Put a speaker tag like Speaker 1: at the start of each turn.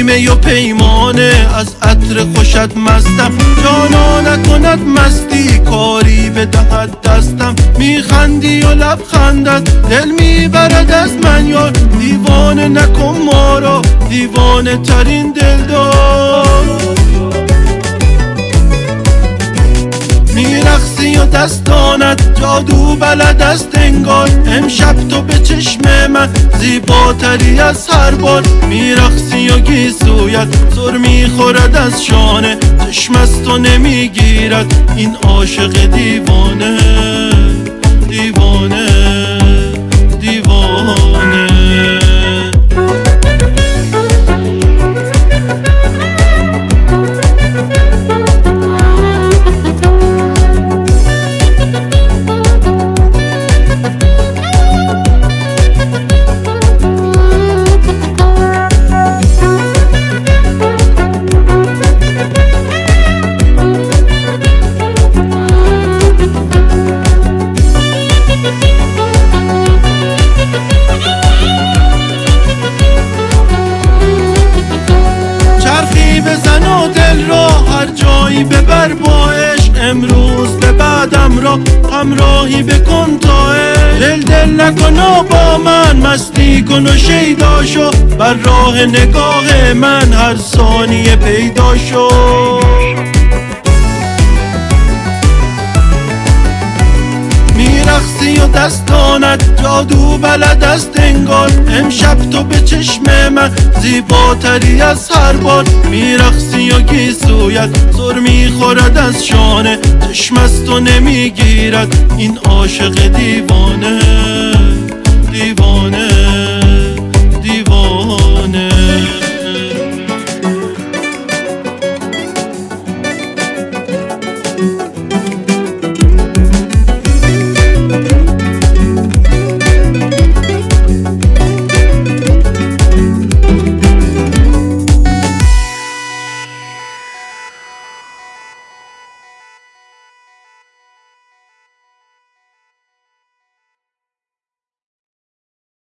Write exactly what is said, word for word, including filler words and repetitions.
Speaker 1: می و پیمانه، از عطر خوشت مستم. جانا نکند مستی کاری بدهد دستم. میخندی و لبخندت دل میبرد از من یار. دیوانه نکن ما را دیوانه ترین دلدار. میرقصی و دستانت جادو بلد است انگار. امشب تو به چشم من زیباتری از هر بار. میرقصی و گیسویت سر میخورد از شانه. چشم از تو نمیگیرد این عاشق دیوانه. دیوانه دیوانه بزن و دل را هر جایی ببر با عشق. امروز به بعدم را همراهی بکن تا عشق. دل دل نکن و با من مستی کن و شیدا شو. بر راه نگاه من هر ثانیه پیدا شو. میرقصی و دستانت جادو بلد است انگار. امشب تو به چشم من زیباتری از هر بار. میرقصی و گیسویت سر میخورد از شانه. چشم از تو نمیگیرد این عاشق دیوانه.